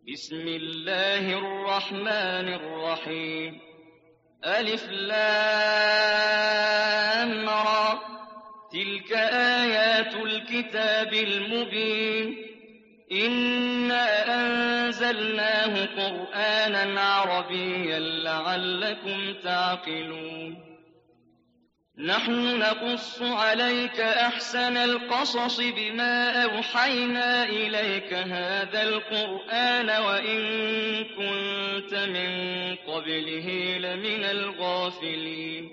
بسم الله الرحمن الرحيم. ألف لام را، تلك آيات الكتاب المبين. إنا أنزلناه قرآنا عربيا لعلكم تعقلون. نحن نقص عليك أحسن القصص بما أوحينا إليك هذا القرآن وإن كنت من قبله لمن الغافلين.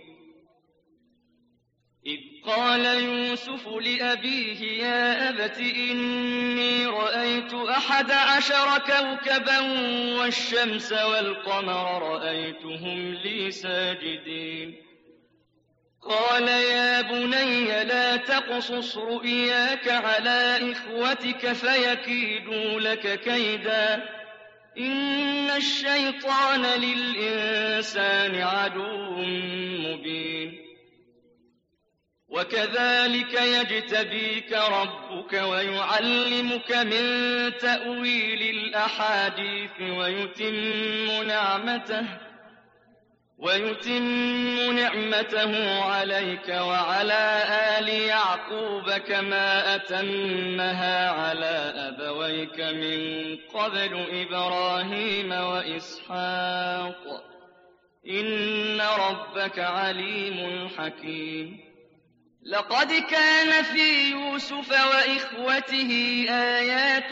إذ قال يوسف لأبيه يا أبت إني رأيت 11 كوكبا والشمس والقمر رأيتهم لي ساجدين. قال يا بني لا تقصص رؤياك على إخوتك فيكيدوا لك كيدا إن الشيطان للإنسان عدو مبين. وكذلك يجتبيك ربك ويعلمك من تأويل الأحاديث ويتم نعمته عليك وعلى آل يعقوب كما أتمها على أبويك من قبل إبراهيم وإسحاق إن ربك عليم حكيم. لقد كان في يوسف وإخوته آيات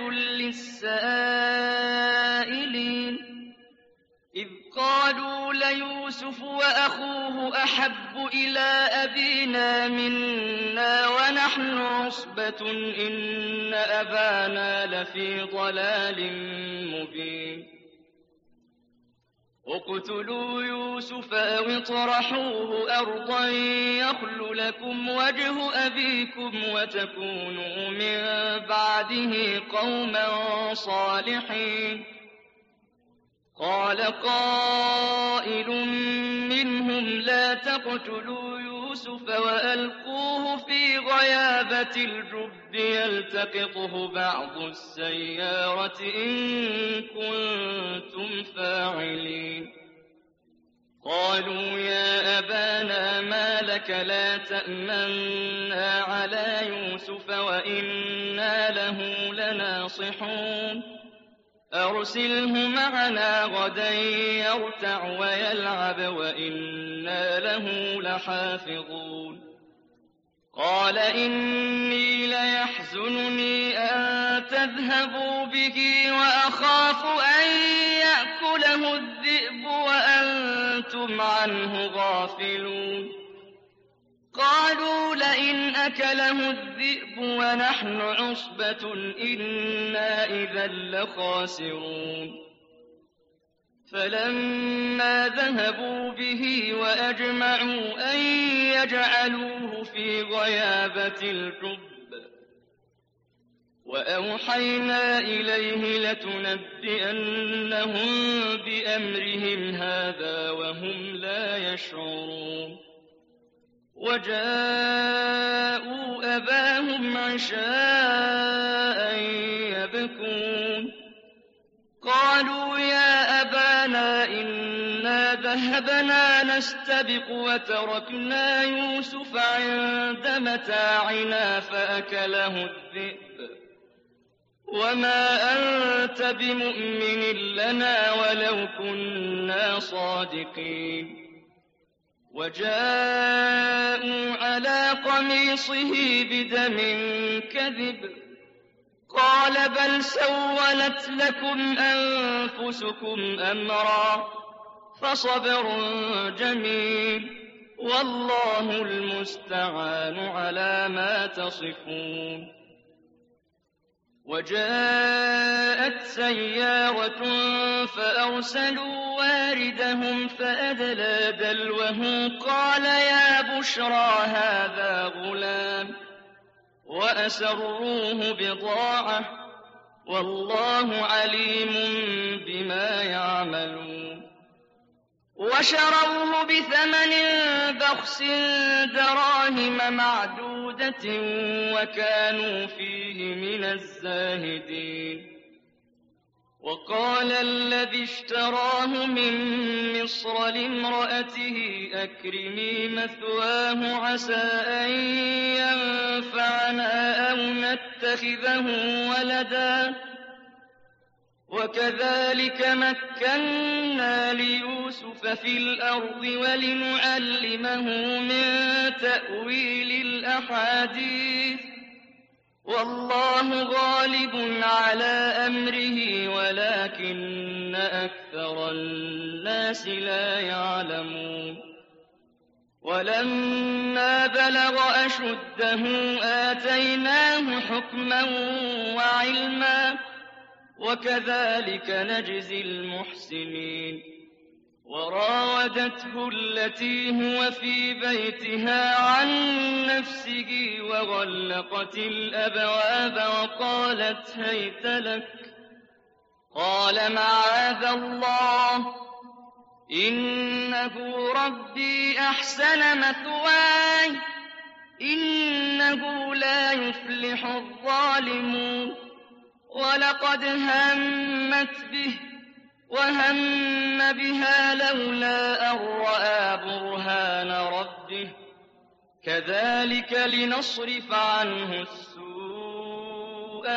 للسائلين إذ قالوا ليوسف وأخوه أحب إلى أبينا منا ونحن عصبة إن أبانا لفي ضلال مبين. اقتلوا يوسف أو اطرحوه أرضا يخل لكم وجه أبيكم وتكونوا من بعده قوما صالحين. قال قائل منهم لا تقتلوا يوسف وألقوه في غيابة الجب يلتقطه بعض السيارة إن كنتم فاعلين. قالوا يا أبانا ما لك لا تأمنا على يوسف وإنا له لناصحون. أرسله معنا غدا يرتع ويلعب وإنا له لحافظون. قال إني ليحزنني أن تذهبوا به وأخاف أن يأكله الذئب وأنتم عنه غافلون. قالوا لئن أكله الذئب ونحن عصبة إنا إذا لخاسرون. فلما ذهبوا به وأجمعوا أن يجعلوه في غيابة الجب وأوحينا إليه لتنبئنهم بأمرهم هذا وهم لا يشعرون. وجاءوا أباهم عشاء يبكون. قالوا يا أبانا إنا ذهبنا نستبق وتركنا يوسف عند متاعنا فأكله الذئب وما أنت بمؤمن لنا ولو كنا صادقين. وجاءوا على قميصه بدم كذب قال بل سولت لكم أنفسكم أمرا فصبر جميل والله المستعان على ما تصفون. وجاءت سيارة فأرسلوا واردهم فأدلى دلوه قال يا بشرى هذا غلام وأسروه بضاعة والله عليم بما يعملون. وشروه بثمن بخس دراهم معدودة وكانوا فيه من الزاهدين. وقال الذي اشتراه من مصر لامرأته أكرمي مثواه عسى أن ينفعنا أو نتخذه ولدا وكذلك مكنا ليوسف في الأرض ولنعلمه من تأويل الأحاديث والله غالب على أمره ولكن أكثر الناس لا يعلمون ولما بلغ أشده آتيناه حكما وعلما وكذلك نجزي المحسنين وراودته التي هو في بيتها عن نفسه وغلقت الأبواب وقالت هيت لك قال معاذ الله إنه ربي أحسن مثواي إنه لا يفلح الظالمون ولقد همت به وهم بها لولا أن رأى برهان ربه كذلك لنصرف عنه السوء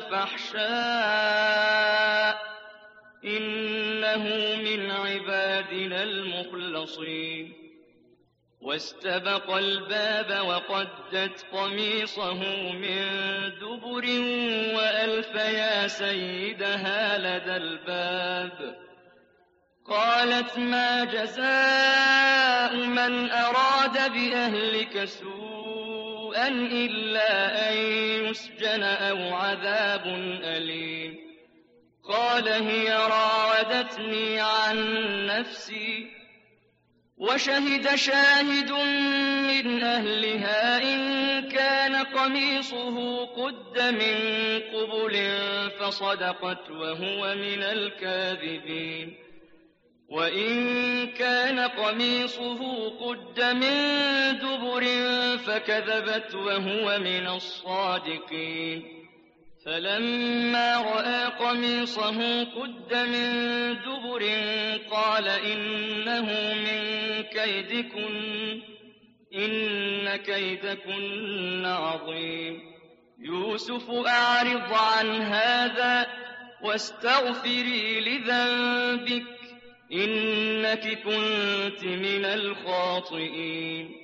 والفحشاء إنه من عبادنا المخلصين واستبق الباب وقدت قميصه من دبر وألف يا سيدها لدى الباب قالت ما جزاء من أراد بأهلك سوءا إلا أن يسجن أو عذاب أليم قال هي راودتني عن نفسي وشهد شاهد من أهلها إن كان قميصه قد من قبل فصدقت وهو من الكاذبين وإن كان قميصه قد من دبر فكذبت وهو من الصادقين فلما رأى قميصه قد من دبر قال إنه من كيدكن إن كيدكن عظيم يوسف أعرض عن هذا واستغفري لذنبك إنك كنت من الخاطئين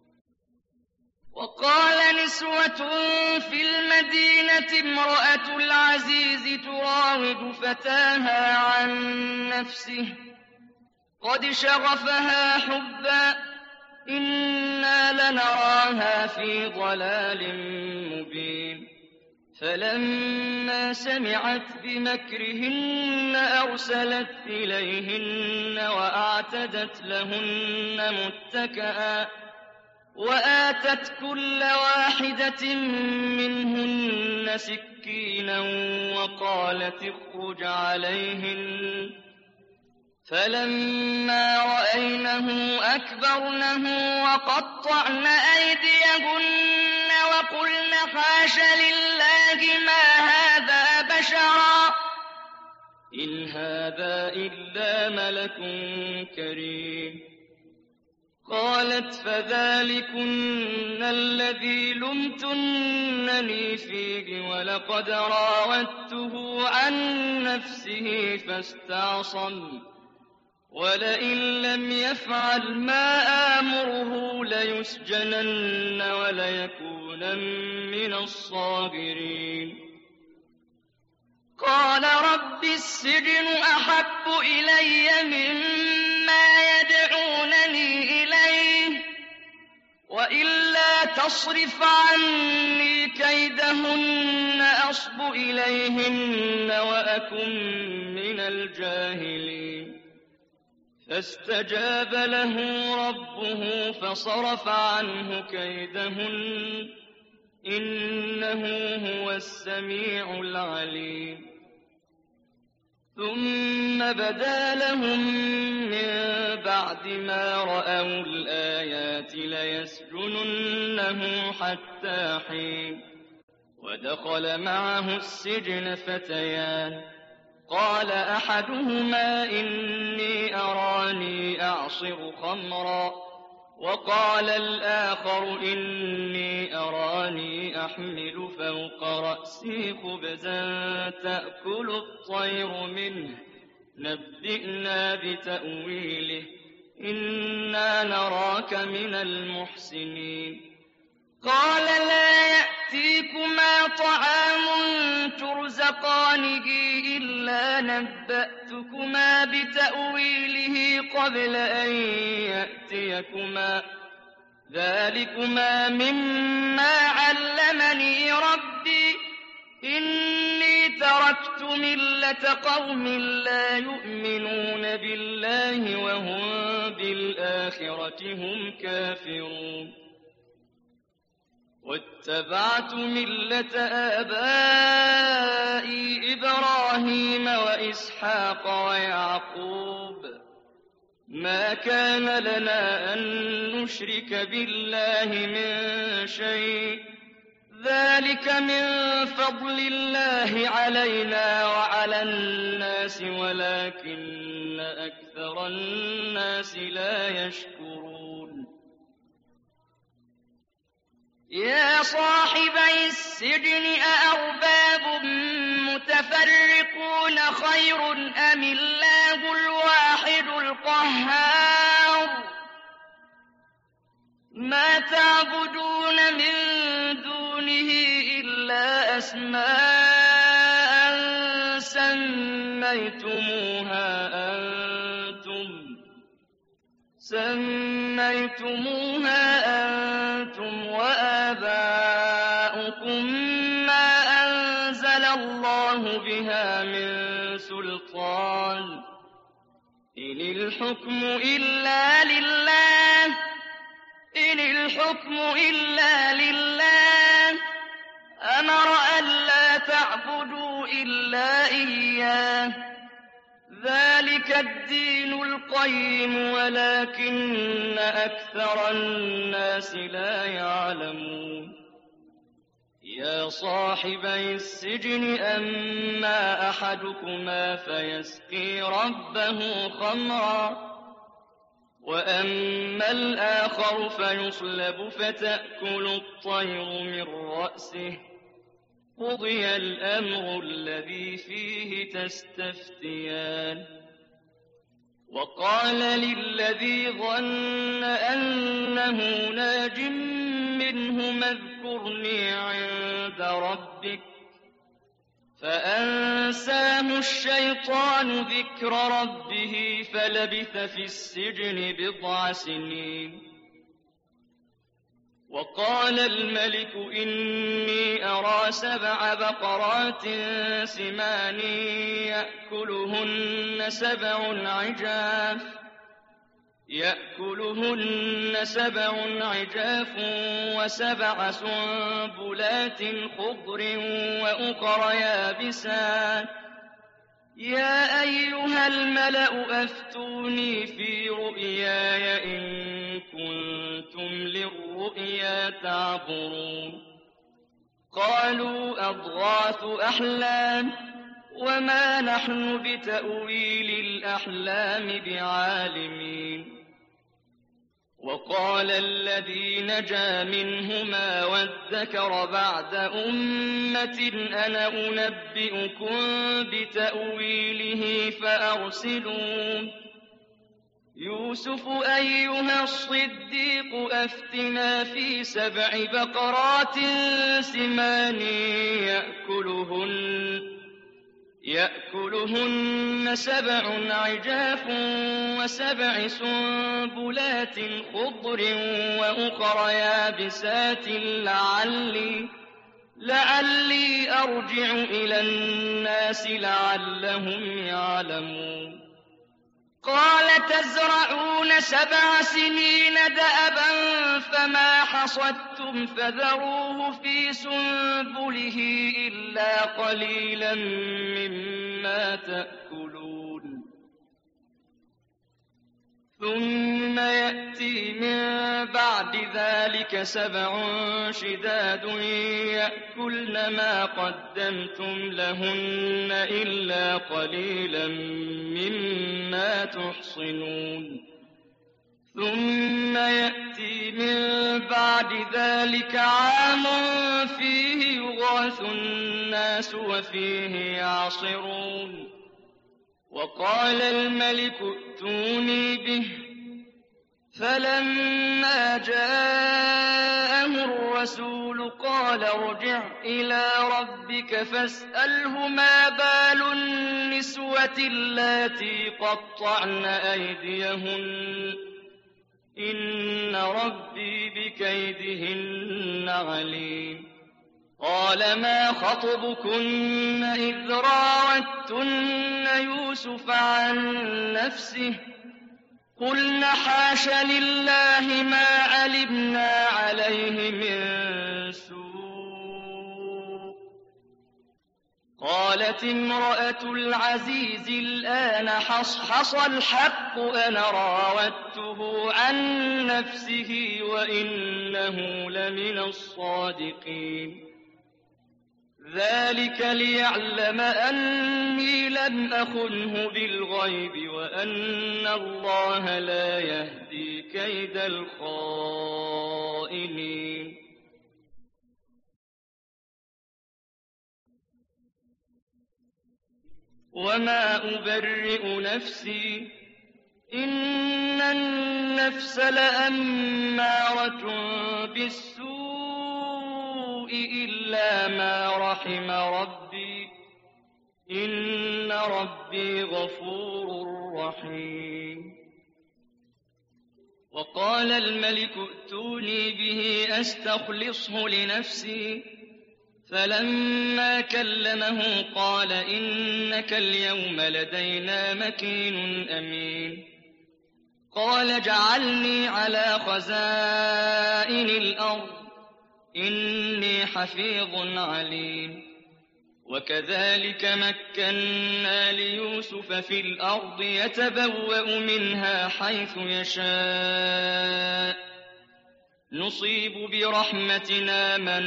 وقال نسوة في المدينة امرأة العزيز تراود فتاها عن نفسه قد شغفها حبا إنا لنراها في ضلال مبين فلما سمعت بمكرهن أرسلت إليهن وأعتدت لهن متكئا وآتت كل واحدة منهن سكينا وقالت اخرج عليهن فلما رأينه أكبرنه وقطعن أيديهن وقلن حاش لله ما هذا بشرا إن هذا إلا ملك كريم قالت فذلكن الذي لمتنني فيه ولقد راودته عن نفسه فاستعصم ولئن لم يفعل ما آمره ليسجنن وليكونن من الصاغرين قال رب السجن أحب إلي مما يدعونني إليه وإلا تصرف عني كيدهن أصب إليهن وأكن من الجاهلين فاستجاب له ربه فصرف عنه كيدهن إنه هو السميع العليم ثم بدا لهم من بعد ما رأوا الآيات ليسجننه حتى حين ودخل معه السجن فتيان قال أحدهما إني أراني أعصر خمرا وقال الآخر إني أراني أحمل فوق رأسي خبزا تأكل الطير منه نبئنا بتأويله إنا نراك من المحسنين قال لا يأتيكما طعام ترزقانه إلا نبأتكما بتأويله قبل أن يأتيكما ذلكما مما علمني ربي إني تركت ملة قوم لا يؤمنون بالله وهم بالآخرة هم كافرون واتبعت ملة آبائي إبراهيم وإسحاق ويعقوب ما كان لنا أن نشرك بالله من شيء ذلك من فضل الله علينا وعلى الناس ولكن أكثر الناس لا يشكرون يا صاحبي السجن أأرباب متفرقون خير أم الله الواحد القهار ما تعبدون من دونه إلا أسماء سميتموها أنتم وآباؤكم ما أنزل الله بها من سلطان إن الحكم إلا لله أمر ألا تعبدوا إلا إياه ذلك الدين القيم ولكن أكثر الناس لا يعلمون يا صاحبي السجن أما أحدكما فيسقي ربه خمرا وأما الآخر فيصلب فتأكل الطير من رأسه قضي الأمر الذي فيه تستفتيان وقال للذي ظن أنه ناج منهما اذكرني عند ربك فأنساه الشيطان ذكر ربه فلبث في السجن بضع سنين وقال الملك إني أرى 7 بقرات سمان يأكلهن 7 عجاف و7 سنبلات خضر وأخر يابسات يا أيها الملأ أفتوني في رؤياي إن كنتم للرؤيا تعبرون قالوا أضغاث أحلام وما نحن بتأويل الأحلام بعالمين وقال الذي نجا منهما وادكر بعد أمة أنا أنبئكم بتأويله فأرسلون يوسف أيها الصديق أفتنا في 7 بقرات سمان يأكلهن 7 عجاف و7 سنبلات خضر وأخر يابسات لعلي أرجع إلى الناس لعلهم يعلمون قال تزرعون 7 سنين دأبا فما حصدتم فذروه في سنبله إلا قليلا مما تأكلون ثم يأتي من بعد ذلك 7 شداد يأكلن ما قدمتم لهن إلا قليلا مما تحصنون ثم يأتي من بعد ذلك عام فيه يغاث الناس وفيه يعصرون وقال الملك ائتوني به فلما جاءه الرسول قال ارجع إلى ربك فاسأله ما بال النسوة اللاتي قطعن أيديهن إن ربي بكيدهن عليم قال ما خطبكن إذ راوتن يوسف عن نفسه قلن حاش لله ما علمنا عليه من سوء قالت امرأة العزيز الآن حصحص الحق أنا راودته عن نفسه وإنه لمن الصادقين ذلك ليعلم أني لم أخنه بالغيب وأن الله لا يهدي كيد الخائنين وما أبرئ نفسي إن النفس لأمارة بالسوء إلا ما رحم ربي إن ربي غفور رحيم وقال الملك ائتوني به أستخلصه لنفسي فلما كلمه قال إنك اليوم لدينا مكين أمين قال اجعلني على خزائن الأرض إني حفيظ عليم وكذلك مكنا ليوسف في الأرض يتبوأ منها حيث يشاء نصيب برحمتنا من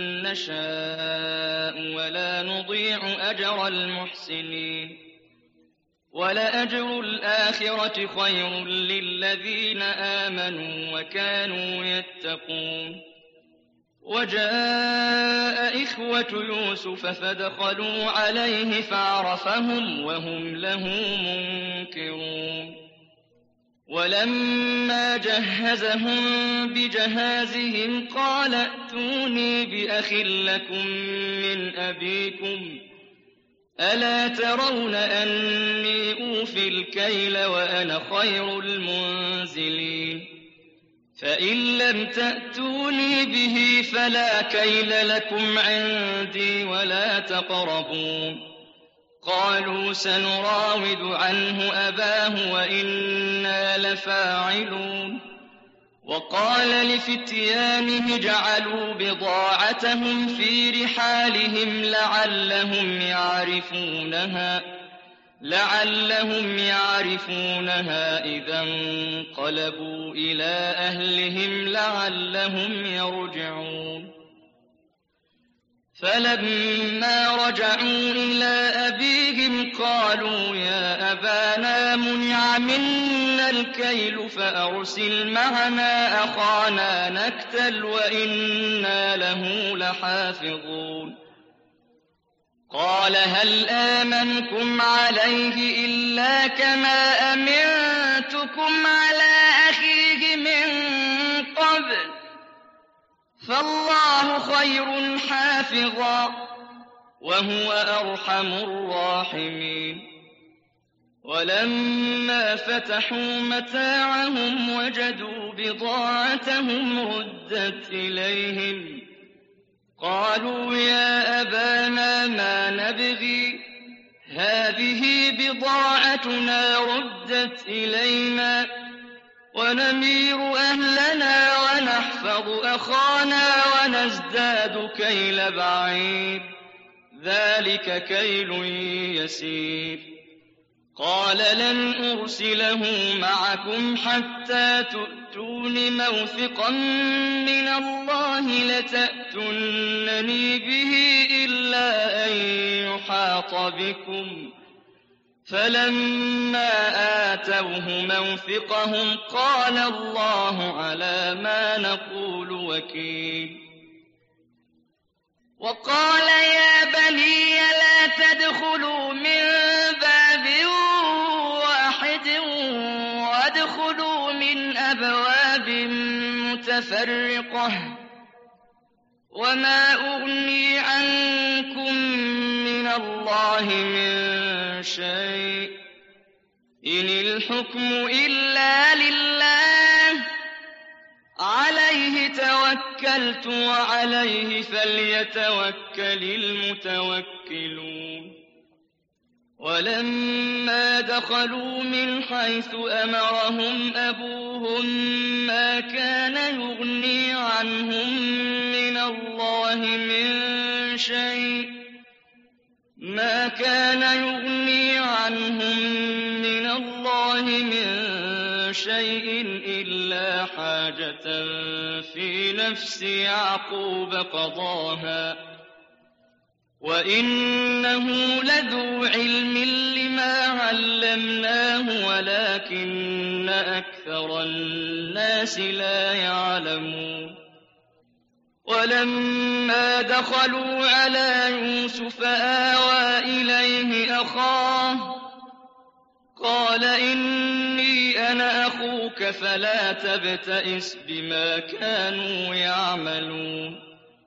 نشاء ولا نضيع أجر المحسنين ولأجر الآخرة خير للذين آمنوا وكانوا يتقون وجاء إخوة يوسف فدخلوا عليه فعرفهم وهم له منكرون ولما جهزهم بجهازهم قال ائتوني بأخ لكم من أبيكم ألا ترون أني أوفي الكيل وأنا خير المنزلين فإن لم تأتوني به فلا كيل لكم عندي ولا تقربون قالوا سنراود عنه أباه وإنا لفاعلون وقال لفتيانه اجعلوا بضاعتهم في رحالهم لعلهم يعرفونها إذا انقلبوا إلى أهلهم لعلهم يرجعون فلما رجعوا إلى أبيهم قالوا يا أبانا منع منا الكيل فأرسل معنا أخانا نكتل وإنا له لحافظون قال هل آمنكم عليه إلا كما أمنتكم على أخيه من قبل فالله خير حافظا وهو أرحم الراحمين ولما فتحوا متاعهم وجدوا بضاعتهم ردت إليهم قالوا يا أبانا ما نبغي هذه بضاعتنا ردت إلينا ونمير أهلنا ونحفظ أخانا ونزداد كيل بعير ذلك كيل يسير قال لن أرسله معكم حتى تؤتون موثقا من الله لتأتونني به إلا أن يحاط بكم. فلما آتوه موثقهم قال الله على ما نقول وكيل. وقال يا بني لا تدخلوا من باب واحد وادخلوا من أبواب متفرقة وما أغني عنكم من الله من شيء إن الحكم إلا لله عليه توكلت وعليه فليتوكل المتوكلون. ولما دخلوا من حيث أمرهم أبوهم ما كان يغني عنهم من الله من شيء إلا حاجة في نفس يعقوب قضاها وإنه لذو علم لما علمناه ولكن أكثر الناس لا يعلمون. ولما دخلوا على يوسف آوى إليه أخاه قال إني أنا أخوك فلا تبتئس بما كانوا يعملون.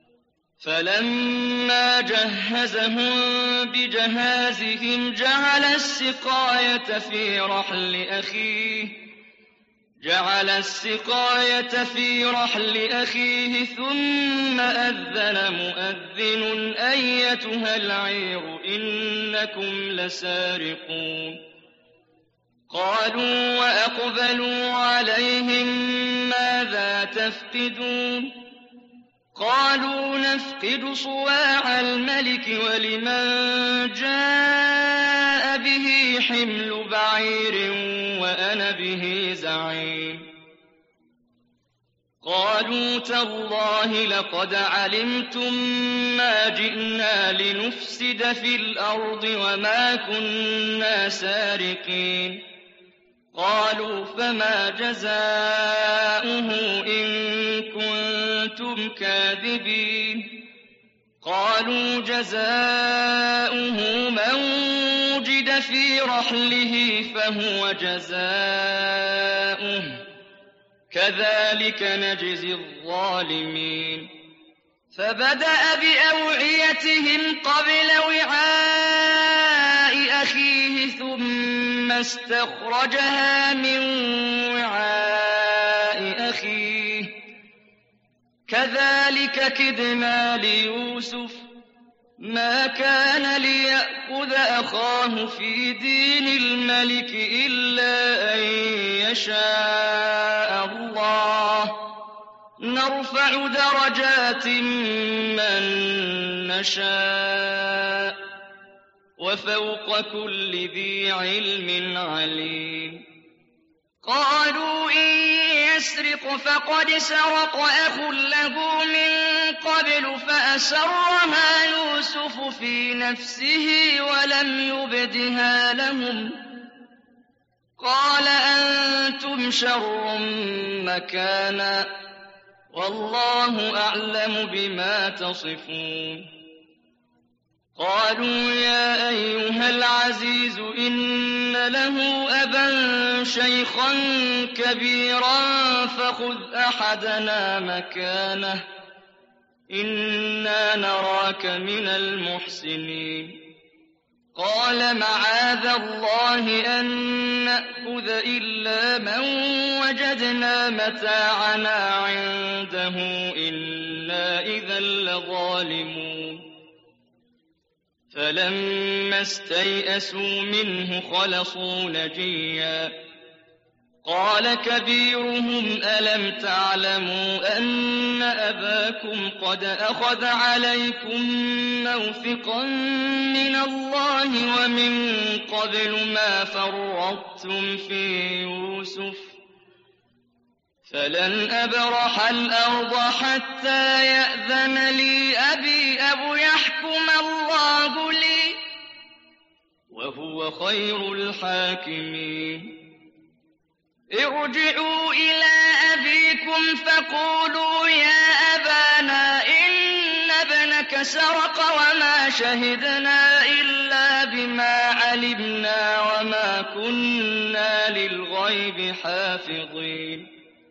فلما جهزهم بجهازهم جعل السقاية في رحل أخيه ثم أذن مؤذن أيتها العير إنكم لسارقون. قالوا وأقبلوا عليهم ماذا تفقدون؟ قالوا نفقد صواع الملك ولمن جاء به حمل بعير وأنا به زعيم. قالوا تالله لقد علمتم ما جئنا لنفسد في الأرض وما كنا سارقين. قالوا فما جزاؤه إن كنتم كاذبين؟ قالوا جزاؤه من وجد في رحله فهو جزاؤه كذلك نجزي الظالمين. فبدأ بأوعيتهم قبل وعاء أخيه ثم استخرجها من وعاء أخيه كذلك كدنا ليوسف ما كان ليأخذ أخاه في دين الملك إلا أن يشاء الله نرفع درجات من نشاء وفوق كل ذي علم عليم. قالوا إن يسرق فقد سرق أخ له من قبل فأسرها يوسف في نفسه ولم يبدها لهم. قال أنتم شر مكانا والله أعلم بما تصفون. قالوا يا أيها العزيز إن له أبا شيخا كبيرا فخذ أحدنا مكانه إنا نراك من المحسنين. قال معاذ الله أن نأخذ إلا من وجدنا متاعنا عنده إنا إذا لظالمون. فلما استيئسوا منه خلصوا نجيا قال كبيرهم ألم تعلموا أن أباكم قد أخذ عليكم موثقا من الله ومن قبل ما فرطتم في يوسف فلن أبرح الأرض حتى يأذن لي أبي أو يحكم الله لي وهو خير الحاكمين ارجعوا إلى أبيكم فقولوا يا أبانا إن ابنك سرق وما شهدنا إلا بما علمنا وما كنا للغيب حافظين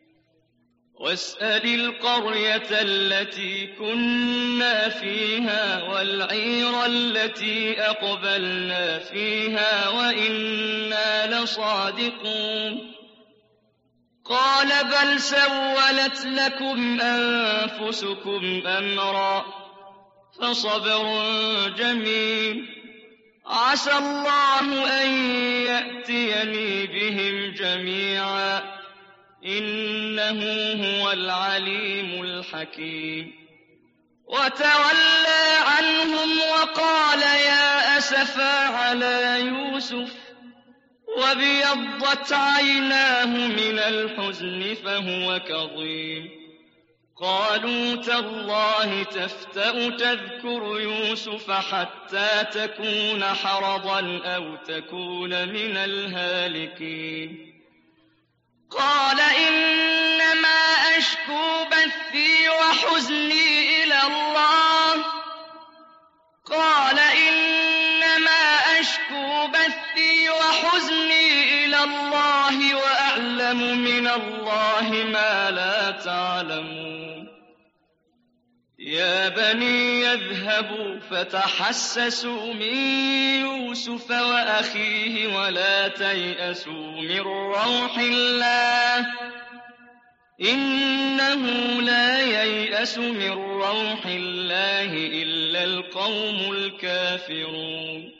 واسأل القرية التي كنا فيها والعير التي أقبلنا فيها وإنا لصادقون قال بل سولت لكم أنفسكم أمرا فصبر جميل عسى الله أن يأتيني بهم جميعا إنه هو العليم الحكيم وتولى عنهم وقال يا أسفا على يوسف وابيضت عيناه من الحزن فهو كظيم قالوا تالله تفتأ تذكر يوسف حتى تكون حرضا أو تكون من الهالكين قال إنما أشكو بثي وحزني إلى الله وأعلم من الله ما لا تعلمون يا بني يذهبوا فتحسسوا من يوسف وأخيه ولا تيأسوا من روح الله إنه لا ييأس من روح الله إلا القوم الكافرون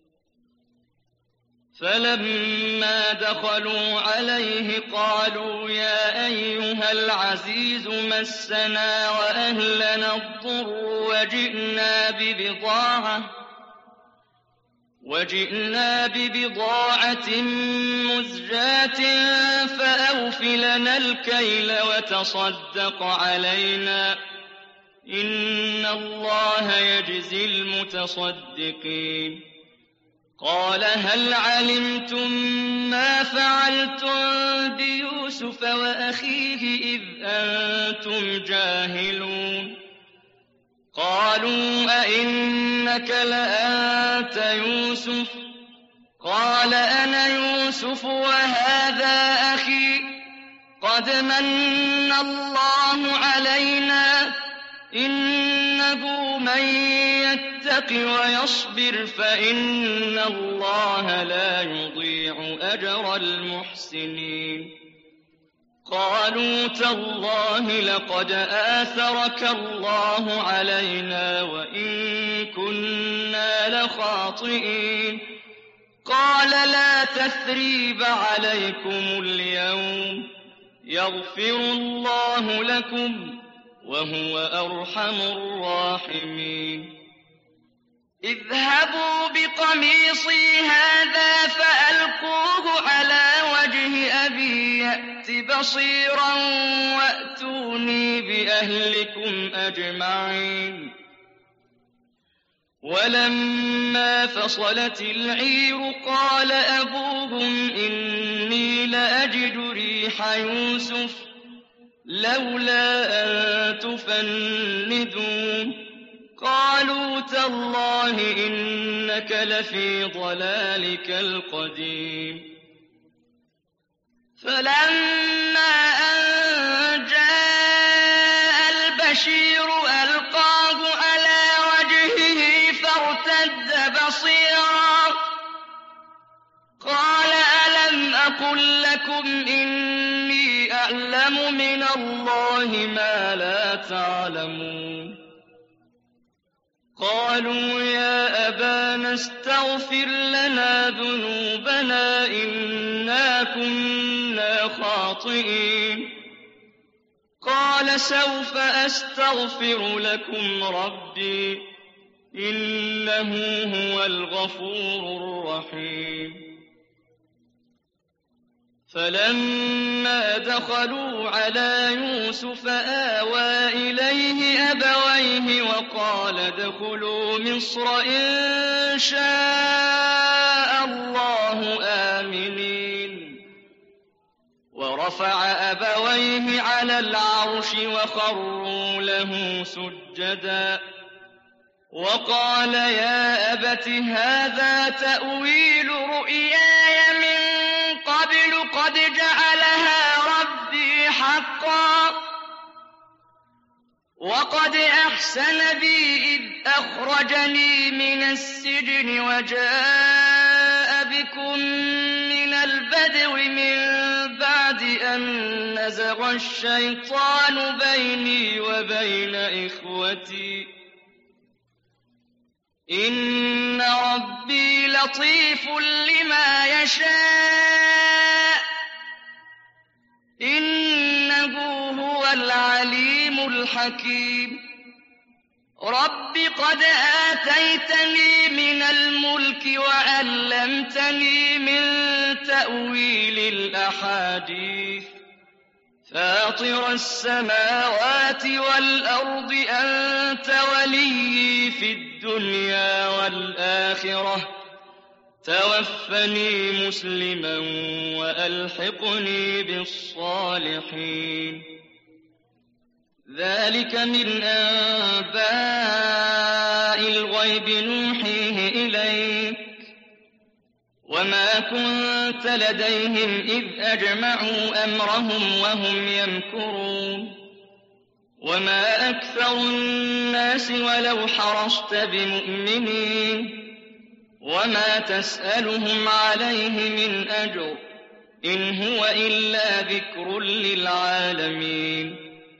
فلما دخلوا عليه قالوا يا أيها العزيز مسنا وأهلنا الضر وجئنا ببضاعة مزجاة فأوف لنا الكيل وتصدق علينا إن الله يجزي المتصدقين قال هل علمتم ما فعلتم بيوسف وأخيه إذ أنتم جاهلون قالوا أئنك لأنت يوسف قال أنا يوسف وهذا أخي قد من الله علينا إنه من يتق ويصبر فإن الله لا يضيع أجر المحسنين قالوا تالله لقد آثرك الله علينا وإن كنا لخاطئين قال لا تثريب عليكم اليوم يغفر الله لكم وهو أرحم الراحمين اذهبوا بقميصي هذا فألقوه على وجه أبي يأت بصيرا وأتوني بأهلكم أجمعين ولما فصلت العير قال أبوهم إني لأجد ريح يوسف لولا أن تفندون قالوا تالله إنك لفي ضلالك القديم فلما أن جاء البشير ألقاه على وجهه فارتد بصيرا قال ألم أقل لكم إني أعلم من الله ما لا تعلمون قالوا يا أبانا استغفر لنا ذنوبنا إنا كنا خاطئين. قال سوف أستغفر لكم ربي إنه هو الغفور الرحيم. فلما دخلوا على يوسف آوى إليه أبويه وقال ادخلوا مصر إن شاء الله آمنين. ورفع أبويه على العرش وخروا له سجدا وقال يا أبت هذا تأويل رؤياي من قبل قد جعلها ربي حقا وقد أحسن بي إذ أخرجني من السجن وجاء بكم من البدو من بعد أن نزغ الشيطان بيني وبين إخوتي إن ربي لطيف لما يشاء إنه هو العليم الحكيم. رب قد آتيتني من الملك وعلمتني من تأويل الأحاديث فاطر السماوات والأرض أنت وليي في الدنيا والآخرة توفني مسلما وألحقني بالصالحين. ذلك من أنباء الغيب نوحيه إليك وما كنت لديهم إذ أجمعوا أمرهم وهم يمكرون. وما أكثر الناس ولو حرصت بمؤمنين وما تسألهم عليه من أجر إن هو إلا ذكر للعالمين.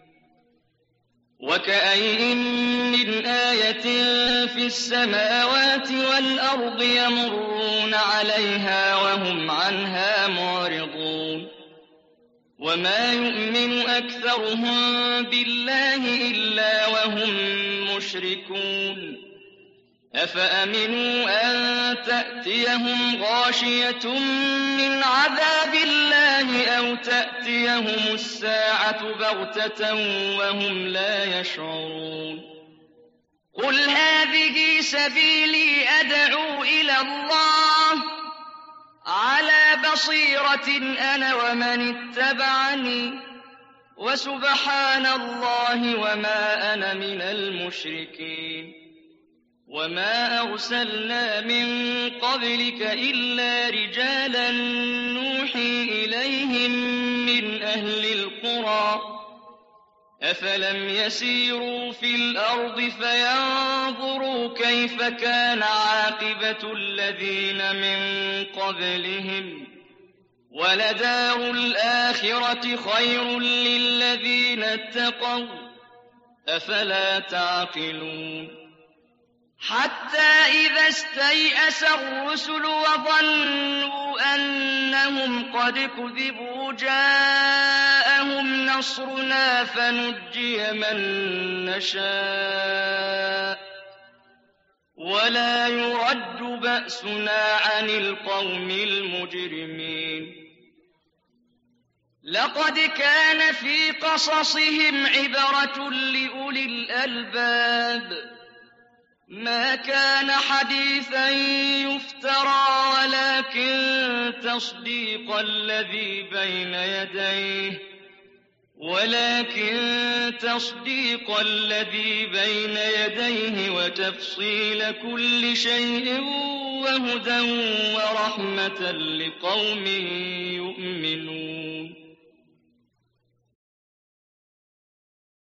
وكأين من آية في السماوات والأرض يمرون عليها وهم عنها معرضون. وما يؤمن أكثرهم بالله إلا وهم مشركون. أفأمنوا أن تأتيهم غاشية من عذاب الله أو تأتيهم الساعة بغتة وهم لا يشعرون. قل هذه سبيلي أدعو إلى الله على بصيرة أنا ومن اتبعني وسبحان الله وما أنا من المشركين. وما أرسلنا من قبلك إلا رجالا نوحي إليهم من أهل القرى أفلم يسيروا في الأرض فينظروا كيف كان عاقبة الذين من قبلهم ولدار الآخرة خير للذين اتقوا أفلا تعقلون. حتى إذا استيأس الرسل وظنوا أنهم قد كذبوا جاءهم نصرنا فنجي من نشاء ولا يرد بأسنا عن القوم المجرمين. لقد كان في قصصهم عبرة لأولي الألباب ما كان حديثا يفترى ولكن تصديق الذي بين يديه وتفصيل كل شيء وهدى ورحمة لقوم